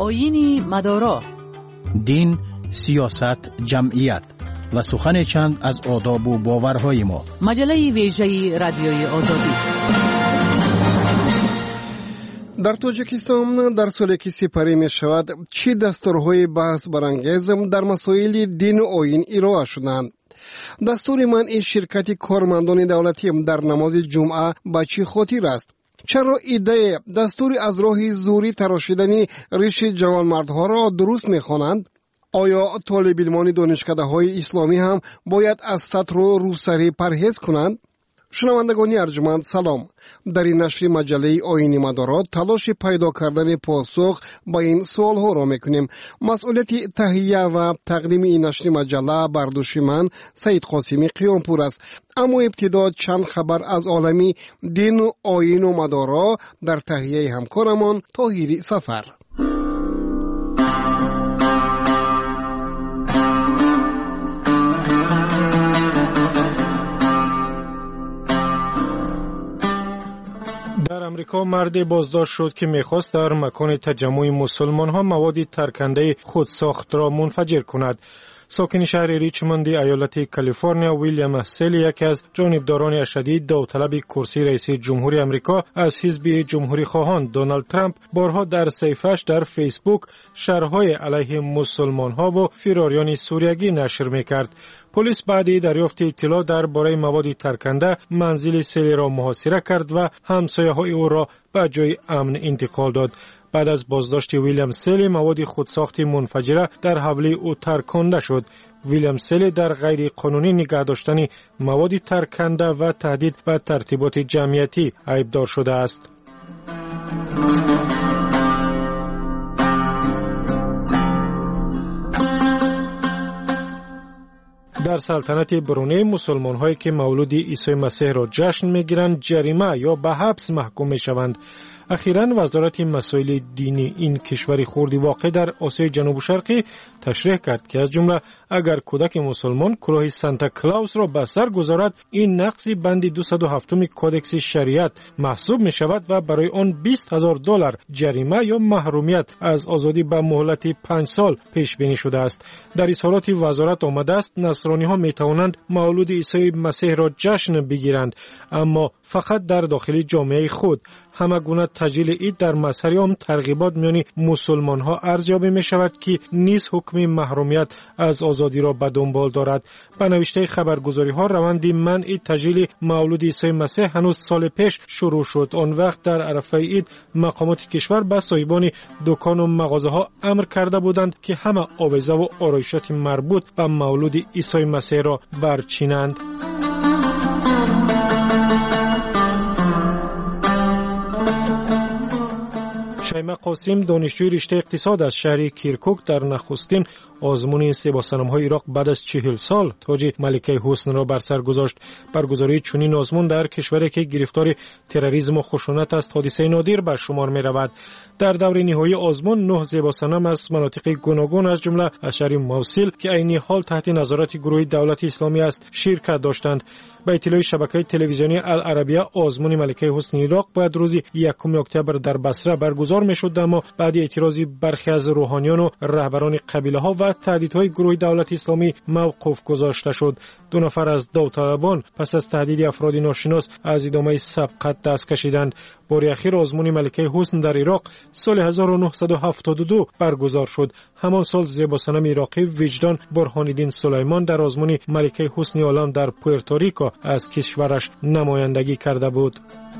آیین مدارا، دین، سیاست، جمعیت و سخن چند از آداب و باورهای ما. مجله ویژه رادیوی آزادی. در تاجیکستان در سالی که سپری می شود چی دستورهای بحث برانگیز در مسائل دین و آیین ارائه شدند؟ دستور منع شرکت کارمندان دولتی در نماز جمعه به چه خاطر است؟ چرا ایده دستور از راه زوری تراشیدن ریش جوانمردها را درست می خوانند؟ آیا طالب علمان دانشکده های اسلامی هم باید از سطر و روسری پرهیز کنند؟ شنوندگان ارجمند سلام. در این نشر مجله آیین مدارا تلاش پیدا کردن پاسخ با این سوال ها را میکنیم. مسئولیت تهیه و تقدیم این نشر مجله بر دوش من سید قاسمی قیامپور است. اما ابتدا چند خبر از عالمی دین و آیین و مدارا در تهیه همکارمان طاهری سفر. در امریکا مردی بازداشت شد که می‌خواست در مکان تجمع مسلمان‌ها مواد ترکنده خودساخت را منفجر کند. ساکن شهر ریچموند ایالت کالیفرنیا ویلیام سلی یکی از جانبداران اشدی داوطلب کرسی رئیس جمهوری آمریکا از حزب جمهوری خواهان دونالد ترامپ بارها در صفحه‌اش در فیسبوک شرح‌های علیه مسلمان‌ها و فراریان سوریگی نشر می‌کرد. پلیس بعد دریافت اطلاع درباره مواد ترکنده منزل سلی را محاصره کرد و همسایه‌های او را به جای امن انتقال داد. بعد از بازداشت ویلیام سلی مواد خودساخت منفجره در حوله او ترکانده شد. ویلیام سلی در غیر قانونی نگه داشتن مواد ترکنده و تهدید به ترتیبات جمعیتی عیبدار شده است. در سلطنت برونی مسلمان هایی که مولود عیسی مسیح را جشن میگیرند جریمه یا به حبس محکوم میشوند. اخیراً وزارت مسائل دینی این کشور خردی واقع در آسیای جنوب شرقی تشریح کرد که از جمله اگر کودک مسلمان کلاه سانتا کلاوس را به سر گذارد این نقض بند 207 کودکس شریعت محسوب می شود و برای آن $20,000 جریمه یا محرومیت از آزادی به مهلت 5 سال پیش بینی شده است. در اظهارات وزارت آمده است نصرانی ها می توانند مولود عیسی مسیح را جشن بگیرند اما فقط در داخل جامعه خود. همه گونه تجلیل عید در مظهر عام ترغیبات میان مسلمان ها ارزیابی می شود که نیز حکم محرومیت از آزادی را به دنبال دارد. به نوشته خبرگزاری ها روند منع تجلیل مولود عیسی مسیح هنوز سال پیش شروع شد. آن وقت در عرفه عید مقامات کشور به صاحبان دکان و مغازه ها امر کرده بودند که همه آویزه و آرایشات مربوط به مولود عیسی مسیح را برچینند. شیمه قاسم دانشجوی رشته اقتصاد از شهر کیرکوک در نخستین آزمون 3 با سنم‌های عراق بعد از 40 سال تاج ملکه حسن را بر سر گذاشت. برگزاری چنین آزمون در کشوری که گرفتار تروریسم و خشونت است حادثه نادر به شمار می‌رود. در دور نهایی آزمون 9 زیبا صنم از مناطق گوناگون از جمله از شهر موصل که عین حال تحت نظارت گروه دولت اسلامی است شرکت داشتند. به اطلاع شبکه تلویزیونی العربیه آزمون ملکه حسن عراق باید روز 1 اکتبر در بصره برگزار می‌شد اما بعد اعتراض برخی از روحانیان و رهبران قبیله‌ها و تهدیدهای گروه دولت اسلامی موقوف گذاشته شد. 2 نفر از داوطلبان پس از تهدید افراد ناشناس از ادامه سبقت دست کشیدند. بار اخیر آزمون ملکه حسن در عراق سال 1972 برگزار شد. همان سال زیبا صنم عراقی وجدان برهان‌الدین سلیمان در آزمون ملکه حسن عالم در پورتوریکو از کشورش نمایندگی کرده بود.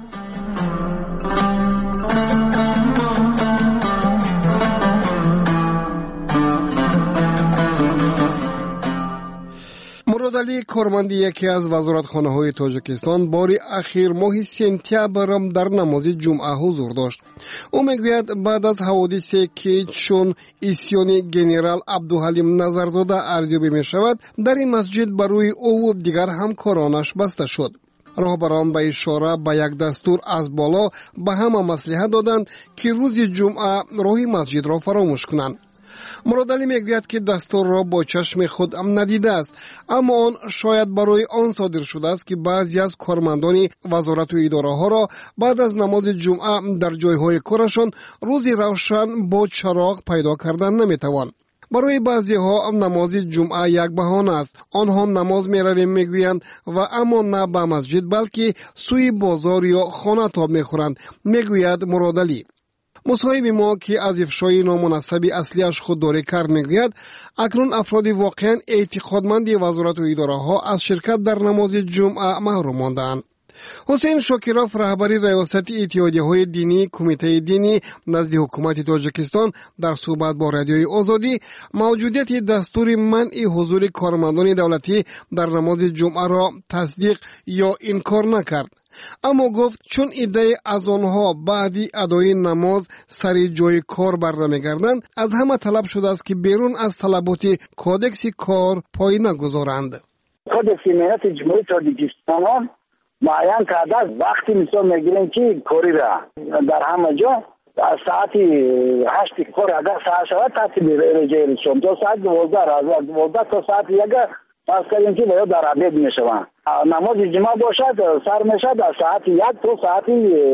مراد علی کارمند یکی از وزارتخانه‌های تاجیکستان باری اخیر ماه سپتامبر در نماز جمعه حضور داشت. او میگوید بعد از حوادثی که چون اسیان گنرال عبدالحلیم نظرزاده ارزیابی می شود در این مسجد برای او و دیگر همکارانش بسته شد. راهبران به اشاره به یک دستور از بالا به همه مصلحت دادند که روز جمعه راه مسجد را فراموش کنند. مرادعلی میگوید که دستور را با چشم خود ندیده است، اما آن شاید برای آن صادر شده است که بعضی از کارمندان وزارت و اداره ها را بعد از نماز جمعه در جایهای کارشان روزی روشن با چراغ پیدا کردن نمیتوان. برای بعضی ها نماز جمعه یک بهانه است. آنها نماز میرویم میگویند و اما نه به مسجد بلکه سوی بازار یا خانه تاب میخورند، میگوید مرادعلی. مصاحب ما که از افشای نامناسب اصلیش خودداری کرد میگوید اکنون افراد واقعا اعتقادمند وزارت و اداره ها از شرکت در نماز جمعه محروم ماندند. حسین شاکرов رهبری ریاست اتحادیه های دینی کمیته دینی نزد حکومت تاجیکستان در صحبت با رادیوی آزادی موجودیت دستور منع حضور کارمندان دولتی در نماز جمعه را تصدیق یا انکار نکرد، اما گفت چون ایده از آنها بعدی ادای نماز سر جای کار برنمیگردند از همه طلب شده است که بیرون از طلبات کودکس کار پای نگذارند. کودکس ملت جمهوری تاجیکستان معین کرده است وقتی مثال میگیریم که کاری را در همه جا ساعت 8 کار اگر ساعت شود تعطیل رجای شما تا ساعت 12 از 12 تا ساعت 1 پس کردیم که باید در عبید میشوند. نماز جمعه باشد سر میشد از ساعت 1 تا ساعت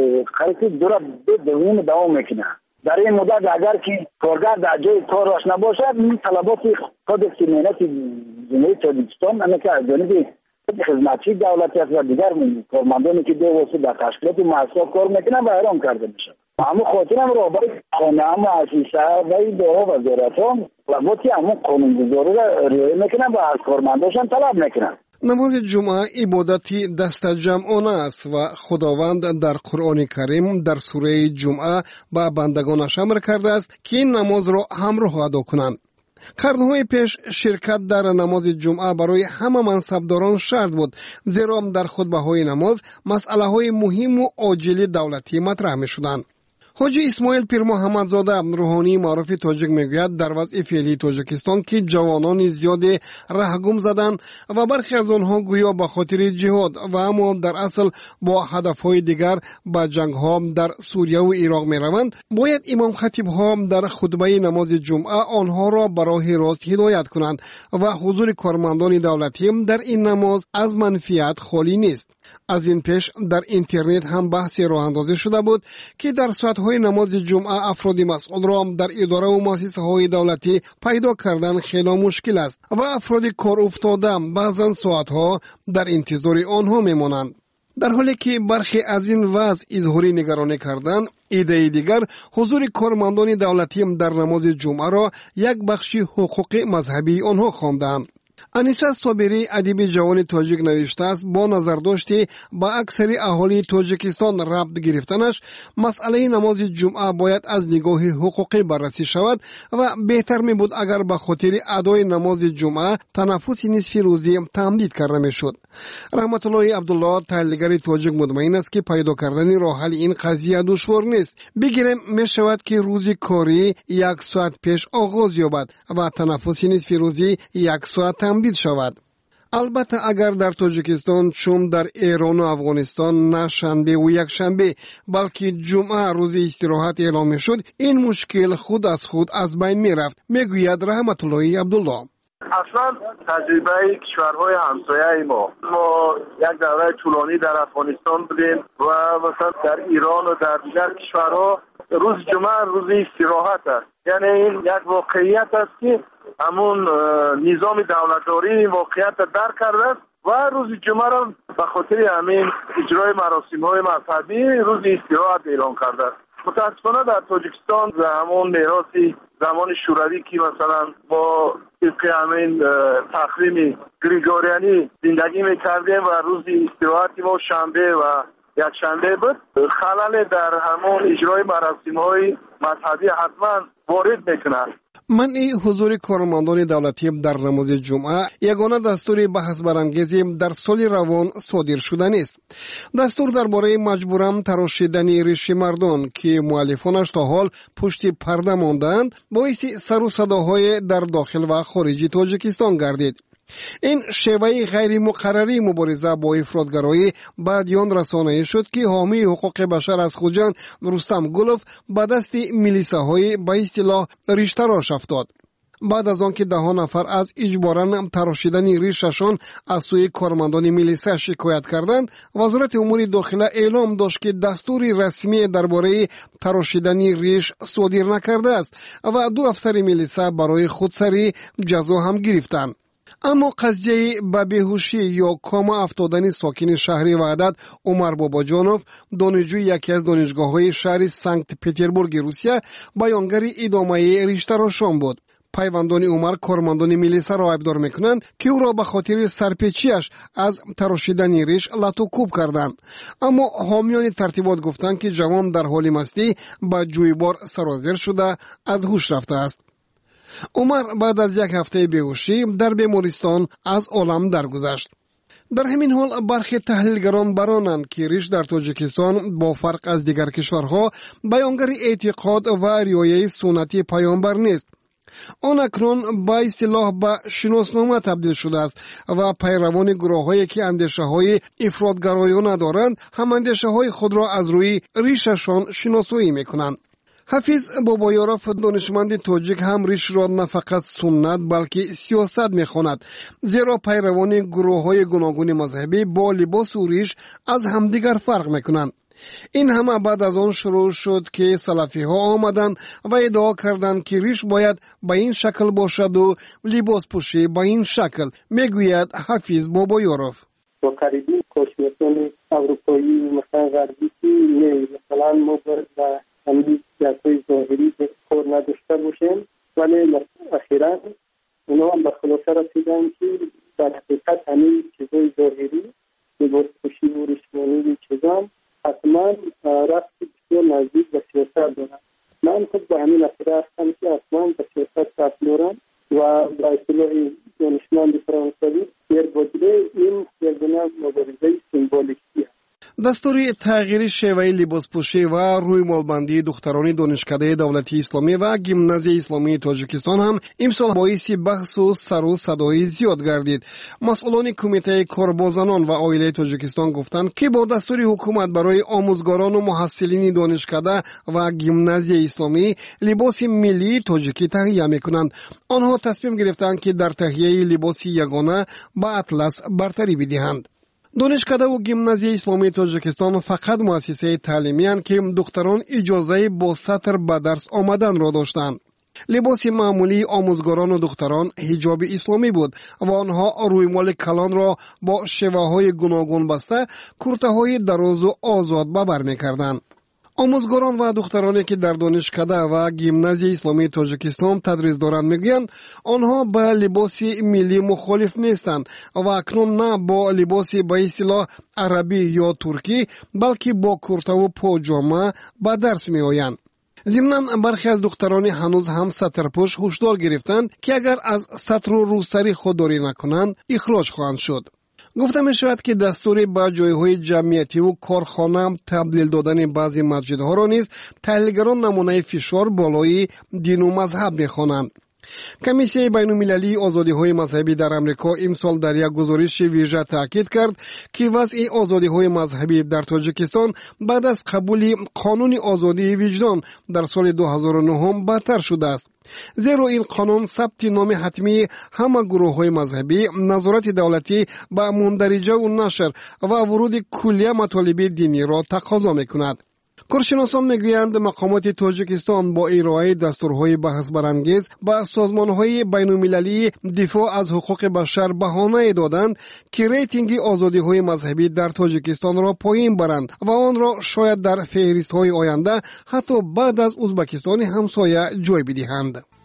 خریطی دوم دوام میکنه. در این مدت اگر که کارگر در جای کارش نباشد طلبات کودکس ملت جمهوری تاجیکستان انکه از جانب خدمتچی دولتی است و دیگر کارمندانی که دو واسه در تشکیلات مؤسسات کار میکنن و احرام کرده میشه. اما خاطرم رهبری خانه اما اسیسه و اداره وزارت ها طلباتی اما قانونگذاری را رعایت میکنن و از کارمنداشان طلب میکنن. نماز جمعه عبادتی دست جمعانه است و خداوند در قرآن کریم در سوره جمعه به بندگانش امر کرده است که این نماز را همراه ادا کنند. قرنهای پیش شرکت در نماز جمعه برای همه منصبداران شرط بود، زیرا در خطبه‌های نماز مسئله های مهم و عاجل دولتی مطرح می شدند. حاجی اسماعیل پیر محمدزاده روحانی معروف تاجیک میگوید در وضع فعلی تاجیکستان که جوانان زیاد رهگم زدند و برخی از آنها گویا به خاطر جهاد و اما در اصل با هدفهای دیگر به جنگ‌ها در سوریه و عراق میروند، باید امام خطیب ها در خطبه نماز جمعه آنها را به راه راست هدایت کنند و حضور کارمندان دولتی در این نماز از منفیت خالی نیست. از این پیش در اینترنت هم بحثی راه اندازی شده بود که در ساعت‌های نماز جمعه افراد مسئول را در اداره و مؤسسه‌های دولتی پیدا کردن خیلی مشکل است و افراد کار افتاده بعضن ساعت‌ها در انتظار آنها میمانند. در حالی که برخی از این وضع اظهاری نگرانی کردن، ایده دیگر حضور کارمندان دولتی در نماز جمعه را یک بخشی حقوق مذهبی آنها خواندند. انیسه صابری ادیب جوان تاجیک نوشته است با نظر داشته با اکثر اهالی تاجیکستان ربط گرفتنش مسئله نماز جمعه باید از نگاه حقوقی بررسی شود و بهتر می بود اگر به خاطر ادای نماز جمعه تنفس نصف روزی تمدید کرده می شد. رحمت الله عبدالله تحلیلگر تاجیک مطمئن است که پیدا کردن راه حل این قضیه دشوار نیست. بگیریم می شود که روزی کاری 1 ساعت پیش آغاز یابد و تنفس نصف روزی 1 ساعت تمدید شود. البته اگر در تاجیکستان چون در ایران و افغانستان نه شنبه و یک شنبه بلکه جمعه روز استراحت اعلام می شد، این مشکل خود از بین می رفت، می گوید رحمت الله عبدالله. اصلا تجربه کشورهای همسایه ما یک دوره طولانی در افغانستان بودیم و مثلا در ایران و در دیگر کشورها روز جمعه روز استراحت است. یعنی این یک واقعیت است که همون نظام دولتداری واقعیت درک کرده است و روز جمعه را به خاطر همین اجرای مراسم‌های مذهبی روز استراحت اعلام کرده است. متاسفانه در تاجیکستان همون میراث زمان شوروی که مثلا با طبق همین تقویم گریگوریانی زندگی می‌کردیم و روز استراحت ما شنبه و یک شنبه بود، خلل در همون اجرای مراسم‌های مذهبی حتما وارد می‌کند. منع حضور کارمندان دولتی در نماز جمعه یگانه دستور بحث برانگیزی در سال روان صادر شده نیست. دستور درباره مجبورم تراشیدن ریش مردان که مؤلفانش تا حال پشت پرده ماندند باعث سر و صداهای در داخل و خارج تاجیکستان گردید. این شیوه غیر مقرری مبارزه با افراطگرایی بعد آن رسانه‌ای شد که حامی حقوق بشر از خوجان رستم گلوف به دست میلیساهای به اصطلاح ریش‌تراش افتاد. بعد از آنکه 10 نفر از اجباراً تراشیدن ریششان از سوی کارمندان میلیسا شکایت کردند، وزارت امور داخله اعلام داشت که دستوری رسمی درباره تراشیدن ریش صادر نکرده است و 2 افسر میلیسا برای خودسری جزا هم گرفتند. اما قضیه به بیهوشی یا کاما افتادن ساکن شهر وحدت عمر باباجانوف، دانشجوی یکی از دانشگاه‌های شهر سنت پترزبورگ روسیه، بیانگر ادامه ریش‌تراشان بود. پیوندان عمر کارمندان میلیسا را ابدار میکنند که او را به خاطر سرپیچیش از تراشیدن ریش لطوکوب کردند. اما حامیان ترتیبات گفتند که جوان در حال مستی به جویبار سرازیر شده از هوش رفته است. عمر بعد از 1 هفته بیهوشی در بیمارستان از عالم درگذشت. در همین حال برخی تحلیلگران برانند که ریش در تاجیکستان با فرق از دیگر کشورها بیانگر اعتقاد و رعایت سنتی پیامبر نیست. آن اکنون با اصطلاح به شناسنامه تبدیل شده است و پیروان گروه‌هایی که اندیشه‌های افراطگرایانه دارند هم اندیشه‌های خود را از روی ریششان شناسایی می‌کنند. حفیظ بابایاروف دانشمند تاجیک هم ریش را نه فقط سنت بلکه سیاست می‌خواند، زیرا پیروان گروه‌های گوناگون مذهبی با لباس و ریش از همدیگر فرق می‌کنند. این همه بعد از آن شروع شد که سلفی ها آمدند و ادعا کردند که ریش باید به این شکل باشد و لباس پوشی به این شکل، میگوید حفیظ بابایاروف. با قریبی کشورهای اروپایی و مثلا غربی که مثلا ما با همین سیاسی ظاهری کار نداشته باشیم، ولی اخیراً اونا هم به خلاصه رسیدن که در حقیقت همین چیزای ظاهری لباس پوشی و ریشمانی چیزان حتما رفتی بسیار نزدیک به سیاست دارم. من خود به همین عقیده هستم که حتما به سیاست رفت دارم و به اصطلاح دانشمند فرانسوی درباره این یگانه مبارزه سیمبولیکی است. دستور تغییر شیوه لباس پوشی و روی مالبندی دختران دانشکده دولتی اسلامی و گیمنازیای اسلامی تاجیکستان هم امسال باعث بحث و سر و صدای زیاد گردید. مسئولان کمیته کار با زنان و عائله تاجیکستان گفتند که با دستور حکومت برای آموزگاران و محصلین دانشکده و گیمنازیای اسلامی لباس ملی تاجیکی تهیه میکنند. آنها تصمیم گرفتند که در تهیه لباس یگانه با اطلس برتری بدهند. دانشکده و گیمنازیای اسلامی تاجیکستان فقط مؤسسه تعلیمی اند که دختران اجازه با سطر به درس آمدن را داشتند. لباس معمولی آموزگاران و دختران حجاب اسلامی بود و آنها رویمال کلان را با شیوه‌های گوناگون بسته کرته‌های دراز و آزاد به بر می‌کردند. آموزگاران و دخترانی که در دانشکده و گیمنازیای اسلامی تاجیکستان تدریس دارند میگویند آنها با لباس ملی مخالف نیستند و اکنون نه با لباس به اصطلاح عربی یا ترکی بلکه با کرته و پاجامه به درس میآیند. ضمناً برخی از دختران هنوز هم سطرپوش هشدار گرفتند که اگر از سطر و روسری خودداری نکنند اخراج خواهند شد. گفته می شود که دستور به جایهای جمعیتی و کارخانه تبدیل دادن بعضی مسجدها را نیز تحلیلگران نمونه فشار بالای دین و مذهب می خوانند. کمیسیون بین‌المللی آزادی‌های مذهبی در امریکا امسال در یک گزارش ویژه تاکید کرد که وضع آزادی‌های مذهبی در تاجیکستان بعد از قبول قانون آزادی وجدان در سال 2009 بدتر شده است. زیرا این قانون ثبت نام حتمی همه گروه‌های مذهبی، نظارت دولتی به مندرجه و نشر و ورود کلیه مطالب دینی را تقاضا می‌کند. کارشناسان میگویند مقامات تاجیکستان با ارائه دستورهای بحث برانگیز به سازمانهای بین‌المللی دفاع از حقوق بشر بهانه دادند که ریتینگ آزادی‌های مذهبی در تاجیکستان را پایین برند و آن را شاید در فهرست‌های آینده حتی بعد از ازبکستان همسایه جای بدهند.